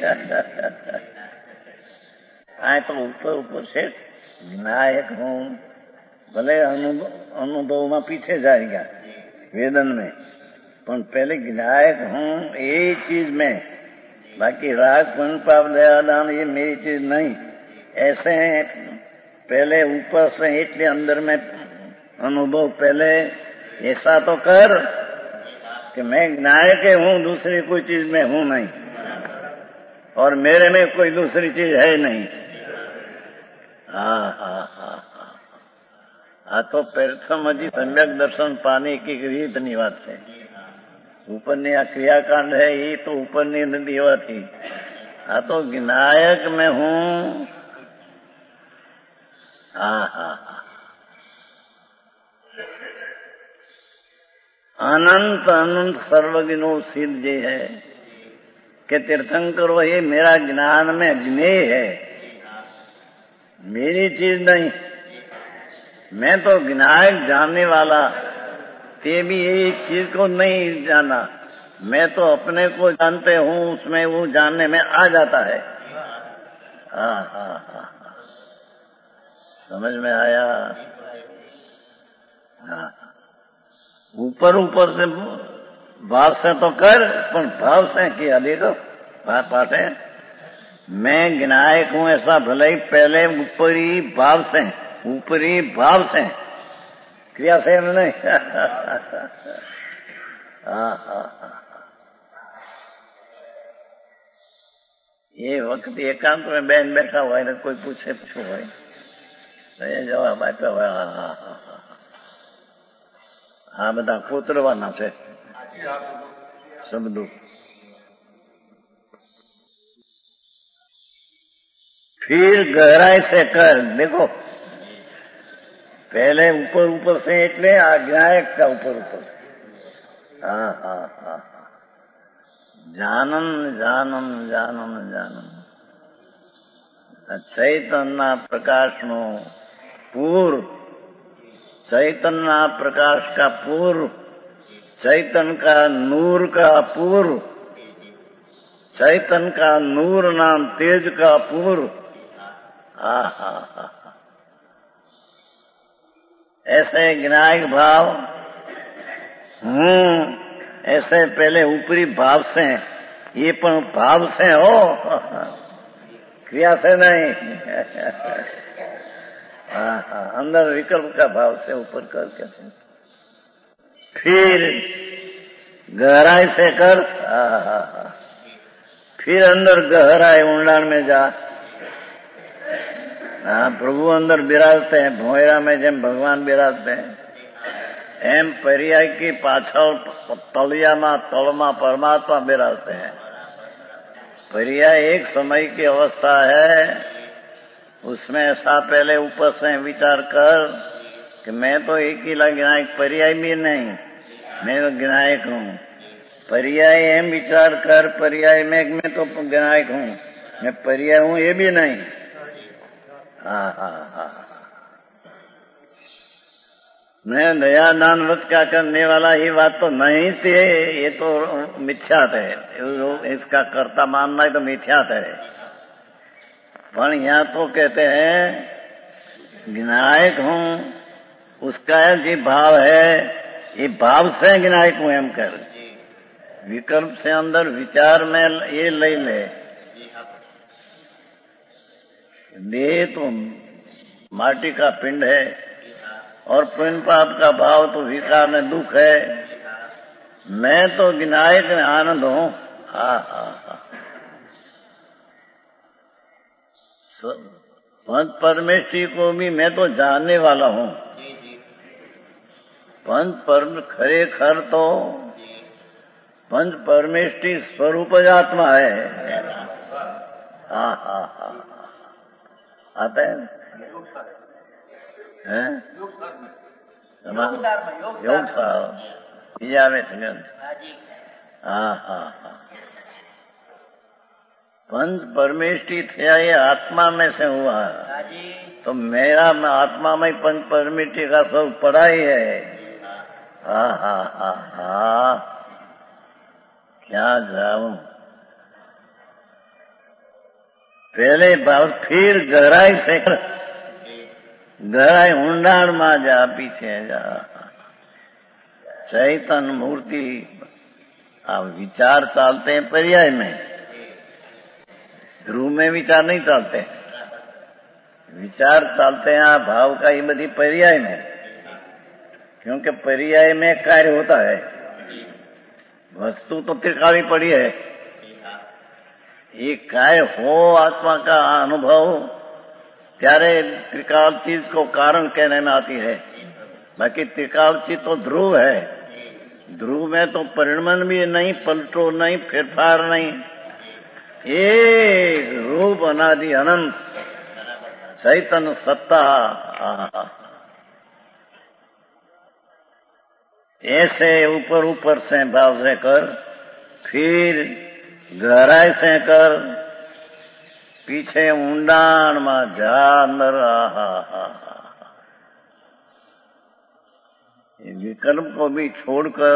આ તો ऊपर શેઠ विनायक हूं भले अनुभव में पीछे जाएगा वेदन में, पर पहले विनायक हूं ये चीज में, बाकी राग पुण्य पाप दया दान ये मेरी चीज नहीं। ऐसे पहले ऊपर से इसलिए अंदर में अनुभव पहले ऐसा तो कर कि मैं विनायक हूं, दूसरी कोई चीज में हूं नहीं और मेरे में कोई दूसरी चीज है नहीं। આ તો પ્રથમ હજી સમ્યક દર્શન પાને की રીતની વાત છે। ઉપરની આ ક્રિયાકાંડ है ये तो ઉપરની નથી હોવાથી આ તો વિનાયક में हूं। अनंत अनंत सर्वज्ञो सिद्ध जे है कि तीर्थंकरो ये मेरा ज्ञान में ज्ञेय है, मेरी चीज नहीं। मैं तो विनायक जानने वाला, ते भी एक चीज को नहीं जाना, मैं तो अपने को जानते हूं, उसमें वो जानने में आ जाता है। हाँ समझ में आया? हाँ ऊपर से भाव से तो कर, पर भाव से किया देखो पाठ है मैं विनायक हूं ऐसा भले ही पहले ऊपरी भाव से क्रिया से नहीं। ये वक्त एकांत में बैन बैठा हुआ है, कोई पूछे पूछो भाई तो ये जवाब आप्या हुआ। આ બધા કોતરવાના છે શબ્દો। फिर गहराई से कर देखो, पहले ऊपर से એટલે આ જ્ઞાયક का ऊपर जानन चैतन्य प्रकाश नो पूर्व, चैतन्य प्रकाश का पूर्व, चैतन्य का नूर का पूर्व, चैतन्य का नूर नाम तेज का पूर्व। ऐसे विनायक भाव हूं, ऐसे पहले ऊपरी भाव से, ये पण भाव से हो, क्रिया से नहीं। अंदर विकल्प का भाव से ऊपर करके फिर गहराई से कर। फिर अंदर गहराई ऊंडाण में जा। प्रभु अंदर विराजते हैं, भोयरा में जेम भगवान विराजते हैं एम पर्याय की पाछल तलियामा तलमा परमात्मा विराजते हैं। पर्याय एक समय की अवस्था है, उसमें ऐसा पहले ऊपर से विचार कर कि मैं तो एक ही विनायक, पर्याय भी नहीं, मैं तो विनायक हूं। पर्याय एम विचार कर, पर्याय में मैं तो विनायक हूं, मैं पर्याय हूं ये भी नहीं। मैं दया दान व्रत का करने वाला ये बात तो नहीं थी, ये तो मिथ्यात है। इसका कर्ता मानना है तो मिथ्यात है। पर यहाँ तो कहते हैं विनायक हूँ, उसका जो भाव है ये भाव से विनायक हूँ एम कर। विकल्प से अंदर विचार में ये ले ले देह तो माटी का पिंड है और पुण्य पाप का भाव तो विकार में दुख है। मैं तो विनायक में आनंद हूँ। हा हा हा। पंच परमेष्ठी को भी मैं तो जानने वाला हूँ। पंच परम खरे खर तो पंच परमेष्ठी स्वरूप आत्मा है। हा हा हा। आता है हैं? योग साहब ये आवे थे। हाँ हाँ हाँ। पंच परमेष्ठी थे ये आत्मा में से हुआ, तो मेरा आत्मा में पंच परमेष्ठी का सब पड़ा ही है। हाँ हाँ हाँ हाँ। क्या जाऊं पहले भाव फिर गहराई से गहराई ऊंडाण में जा, पीछे जा। चैतन्य मूर्ति आप विचार चालते हैं पर्याय में, ध्रुव में विचार नहीं चालते। विचार चालते हैं आप भाव का ये बधी पर्याय में, क्योंकि पर्याय में कार्य होता है। वस्तु तो त्रिकाली पड़ी है, ये कार्य हो आत्मा का अनुभव त्यारे त्रिकाल चीज को कारण कहने में आती है। बाकी त्रिकाल चीज तो ध्रुव है। ध्रुव में तो परिणमन भी नहीं, पलटो नहीं, फेरफार नहीं, एक रूप अनादि अनंत चैतन्य सत्ता। ऐसे ऊपर ऊपर से भाव से कर, फिर गहराई से कर, पीछे ऊंडाण में जा अंदर। विकल्प को भी छोड़कर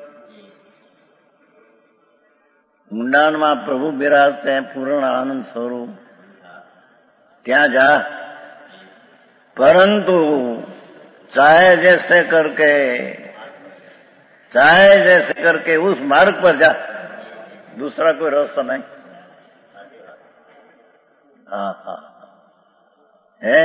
ऊंडाण में प्रभु विराजते हैं पूर्ण आनंद स्वरूप, त्या जा। परंतु चाहे जैसे करके उस मार्ग पर जा, दूसरा कोई रास्ता नहीं। हाँ हाँ है।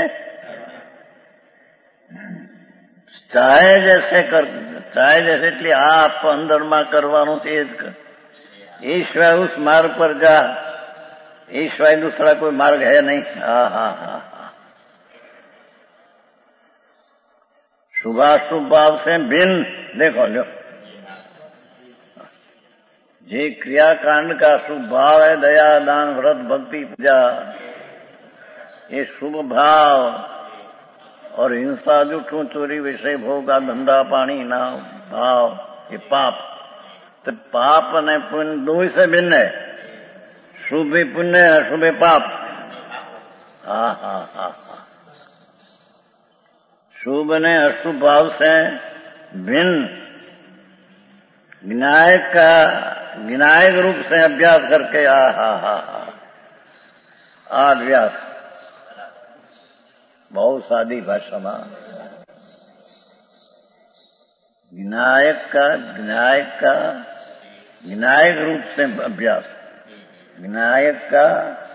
चाहे जैसे એટલે આપ અંદરમાં કરવાનું છે જ કર। ईश्वर उस मार्ग पर जा, ईश्वर दूसरा कोई मार्ग है नहीं। हाँ हाँ हाँ हाँ। शुभाशुभ भाव से भिन्न देखो लो, जे क्रियाकांड का शुभ भाव है दया दान व्रत भक्ति पूजा, ये शुभ भाव और हिंसा जूठू चोरी विषय भोग का धंधा पानी ना भाव, ये पाप। तो पाप ने पुण्य दो ही से भिन्न है, शुभ भी पुण्य है, अशुभ पाप। हाँ हाँ हाँ हाँ। शुभ ने अशुभ भाव से भिन्न विनायक रूप से अभ्यास करके अभ्यास बहुत सादी भाषा में विनायक रूप से अभ्यास, विनायक का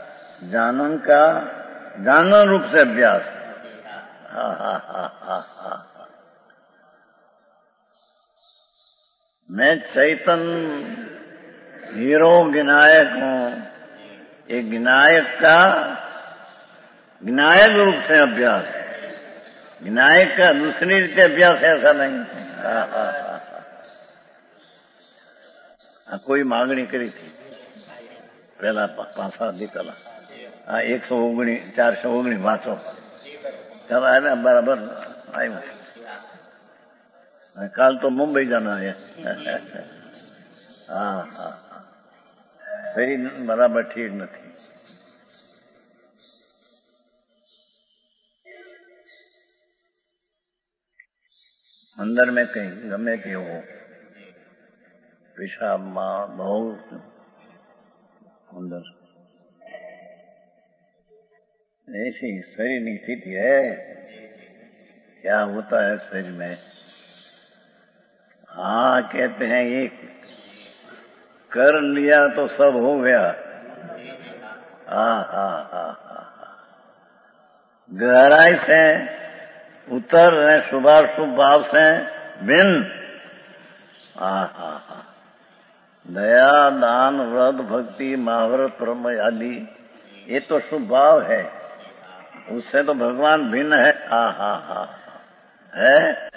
जानन रूप से अभ्यास। हा हा हा हा हा। मैं चैतन्य हीरो विनायक हूँ, एक विनायक रूप से अभ्यास। विनायक का दूसरी रीते अभ्यास ऐसा नहीं। हाँ हाँ हाँ। कोई मांगणी करी थी पहला 5-7 दी पहला, 419 वाँचो चल आए ना बराबर आयु। काल तो मुंबई जाना है। हाँ हाँ सही बराबर ठीक नहीं। અંદર મેં કઈ ગમે તે હો, पेशाबમાં बहुत अंदर ऐसी शरीर की स्थिति है, क्या होता है शरीर में। हाँ कहते हैं ये कर लिया तो सब हो गया। गहराई से उतर रहे शुभाशुभ भाव से भिन्न। दया दान व्रत भक्ति महाव्रत परम आदि ये तो शुभ भाव है, उससे तो भगवान भिन्न है। है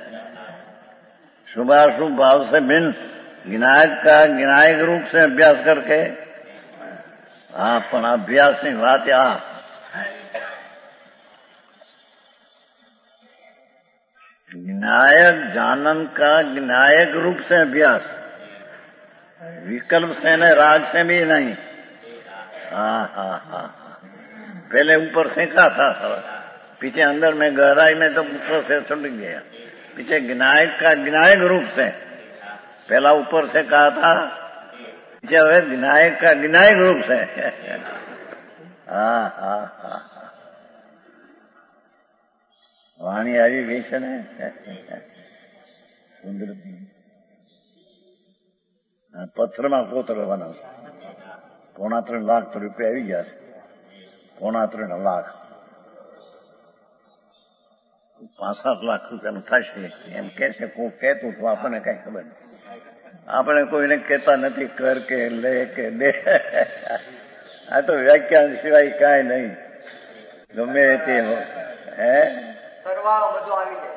शुभाशुभ भाव से भिन्न, विनायक का विनायक रूप से अभ्यास करके पण अभ्यास ની વાત विनायक जानन का विनायक रूप से अभ्यास, विकल्प से न राग से भी नहीं। पहले ऊपर से कहा था, पीछे अंदर में गहराई में तो ऊपर से छुट गया। पीछे विनायक का विनायक रूप से, पहला ऊपर से कहा था, पीछे हुए विनायक का विनायक रूप से। वाणी આવી ગઈ છે ને સુંદર પથ્થરમાં કોતરવાના 2.5 લાખ રૂપિયા આવી ગયા છે। 2.5 લાખ 5-7 લાખ રૂપિયાનું થશે એમ કે છે। કોઈ કહેતું તો આપણને કઈ ખબર નથી, આપણે કોઈને કહેતા નથી કર કે લે કે દે। આ તો વ્યાખ્યાન સિવાય કાંઈ નહીં, ગમે તે હે સરવાળો બધો આવી જાય।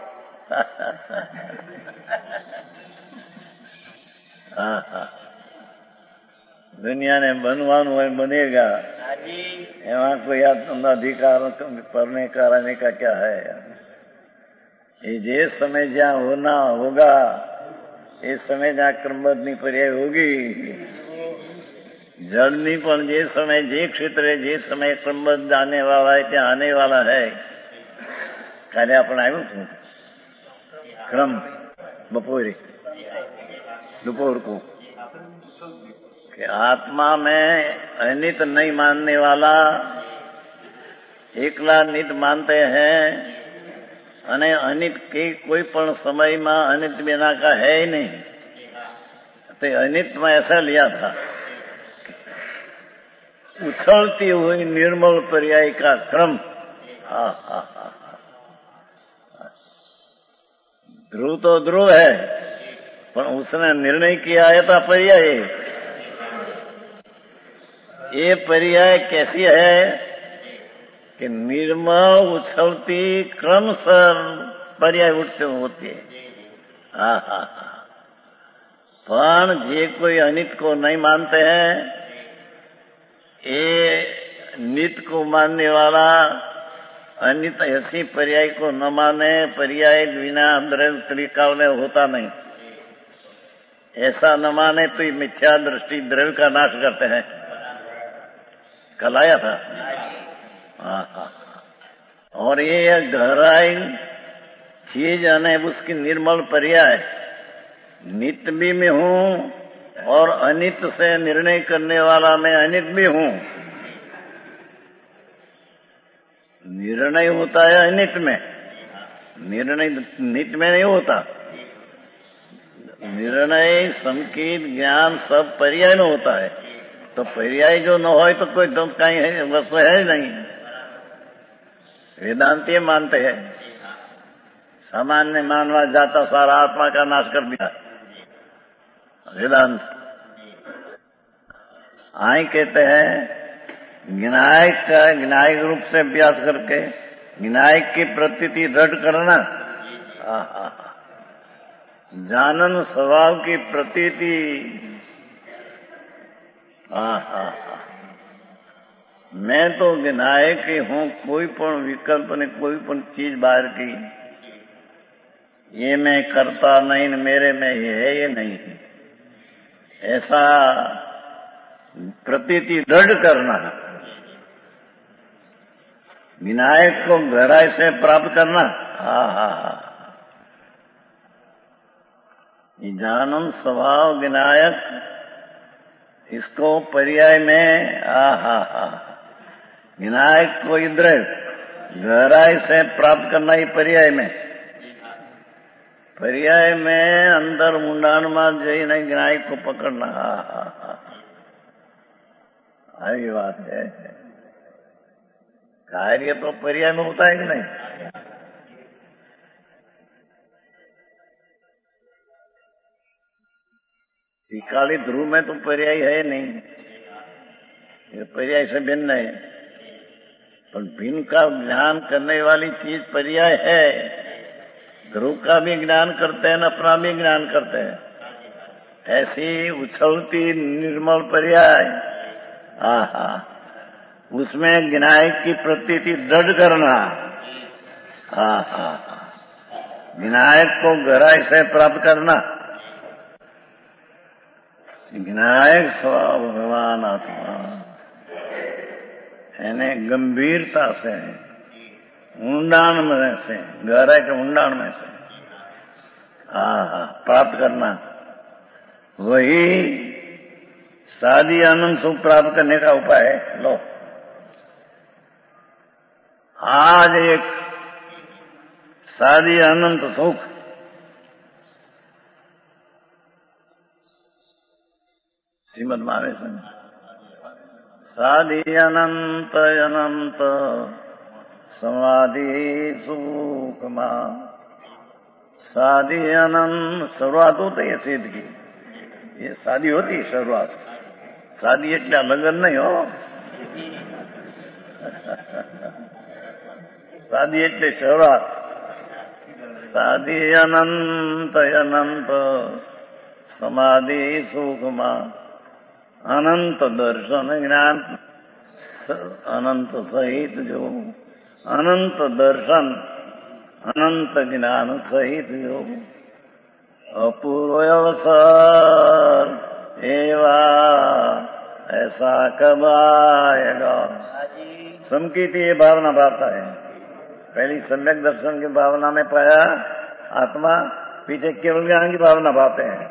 दुनिया ने बनवान हो बनेगा, एवं कोई अधिकार करने का रहने का क्या है। ये जे समय जहाँ होना होगा, इस समय जहाँ क्रमबद्धनी पर्याय होगी, जड़नी पर जे समय जे क्षेत्र है, जे समय क्रमबद्ध आने वाला है ત્યાં आने वाला है। कार्य अपन આવ્યું હતું क्रम बपोरे दोपहर को कि आत्मा में अनित नहीं मानने वाला एकला नित मानते हैं, अने अनित के कोई पण समय में अनित बिना का है ही नहीं। तो अनित में ऐसा लिया था, उछलती हुई निर्मल पर्याय का क्रम। ध्रुव तो ध्रुव है, पर उसने निर्णय किया है था पर्याय। ये पर्याय कैसी है कि निर्मल उछलती क्रमशः पर्याय उठते होती है। पण जे कोई अनित को नहीं मानते हैं, ये नित को मानने वाला अनित ऐसी पर्याय को न माने, पर्याय बिना द्रव्य त्रिकाल में होता नहीं, ऐसा न माने तो ये मिथ्या दृष्टि द्रव्य का नाश करते हैं। कल आया था। और ये गहराई चीज अने उसकी निर्मल पर्याय, नित भी में हूँ और अनित से निर्णय करने वाला मैं अनित भी हूँ। निर्णय होता है अनित में, निर्णय नित में नहीं होता। निर्णय संकेत ज्ञान सब पर्याय में होता है। तो पर्याय जो न हो तो कोई तो कहीं है वस्तु है नहीं। वेदांत ये मानते हैं, सामान्य मानवा जाता सारा आत्मा का नाश कर दिया वेदांत। आई कहते हैं विनायक का विनायक रूप से अभ्यास करके विनायक की प्रतीति दृढ़ करना। जानन स्वभाव की प्रतीति। मैं तो विनायक ही हूँ, कोई पण विकल्प ने कोई पण चीज बाहर की ये मैं करता नहीं, मेरे में ये है ये नहीं, ऐसा प्रतीति दृढ़ करना। विनायक को गहराई से प्राप्त करना। जानन स्वभाव विनायक, इसको पर्याय में आहा हा विनायक को इधर गहराई से प्राप्त करना ही पर्याय में अंदर मुंडान में जईने विनायक को पकड़ना। आई बात है। कार्य तो पर्याय में होता है कि नहीं? काली ध्रुव में तो पर्याय है नहीं, ये पर्याय से भिन्न है। पर भिन्न का ज्ञान करने वाली चीज पर्याय है। ध्रुव का भी ज्ञान करते हैं, अपना भी ज्ञान करते हैं। ऐसी उछलती निर्मल पर्याय, आहा, उसमें विनायक की प्रतीति दृढ़ करना। आहा, विनायक को गहराई से प्राप्त करना। विनायक स्वभाव भगवान आत्मा यानी गंभीरता से, ऊंडान में से, गहराई के ऊंडान में से प्राप्त करना, वही शादी आनंद सुख प्राप्त करने का उपाय है। लो, आज एक शादी अनंत सुख श्रीमद् महावेशन शादी अनंत अनंत समाधि सुखमा। शादी अनंत शुरुआत होती है सिद्ध की, ये शादी होती है शुरुआत। शादी એટલે લગ્ન नहीं हो, शादी એટલે शुरुआत। शादी अनंत अनंत समाधि सुखमा। अनंत दर्शन ज्ञान अनंत सहित जो, अनंत दर्शन अनंत ज्ञान सहित जो अपूर्व अवसर एवा ऐसा कब आएगा। समकीति ये भावना भावता है। पहली सम्यक दर्शन की भावना में पाया आत्मा, पीछे केवल ज्ञान की भावना भावते हैं।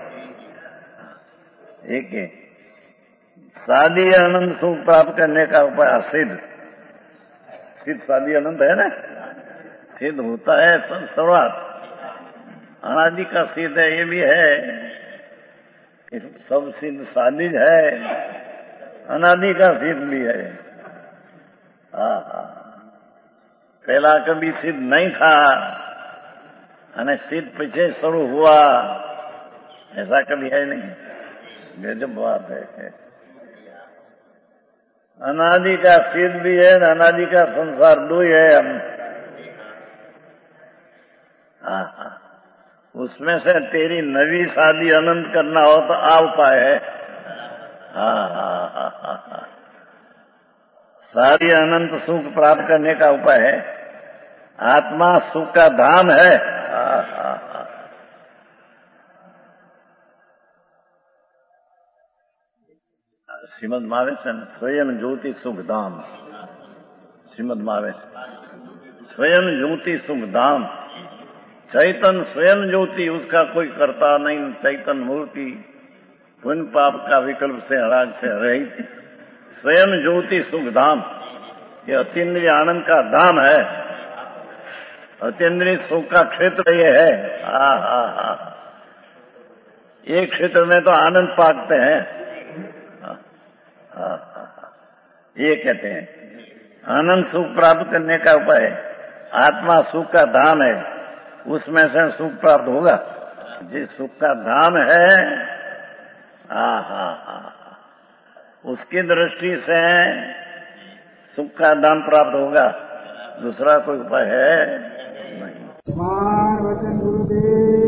एक है शादी आनंद सुख प्राप्त करने का उपाय सिद्ध। सिद्ध शादी आनंद है ना, सिद्ध होता है शुरुआत। अनादि का सिद्ध है, ये भी है कि सब सिद्ध शादी है, अनादि का सिद्ध भी है। पहला कभी सिद्ध नहीं था અને सिद्ध पीछे शुरू हुआ, ऐसा कभी है नहीं। गजब बात है। अनादि का सिद्ध भी है, अनादि का संसार दो ही है। हम उसमें से तेरी नवी शादी अनंत करना हो तो आ उपाय है। शादी अनंत सुख प्राप्त करने का उपाय है। आत्मा सुख का धाम है। श्रीमद् महावेशन स्वयं ज्योति सुख धाम। श्रीमद् महावेशन स्वयं ज्योति सुख धाम। चैतन स्वयं ज्योति, उसका कोई करता नहीं। चैतन मूर्ति पुण्य पाप का विकल्प से हराग से रहित स्वयं ज्योति सुख धाम। ये अतीन्द्रिय आनंद का धाम है। अतीन्द्रिय सुख का क्षेत्र ये है। एक क्षेत्र में तो आनंद पाते हैं। ये कहते हैं आनंद सुख प्राप्त करने का उपाय। आत्मा सुख का धाम है, उसमें से सुख प्राप्त होगा। जिस सुख का धाम है उसकी दृष्टि से सुख का धाम प्राप्त होगा। दूसरा कोई उपाय है नहीं। वचन गुरुदेव।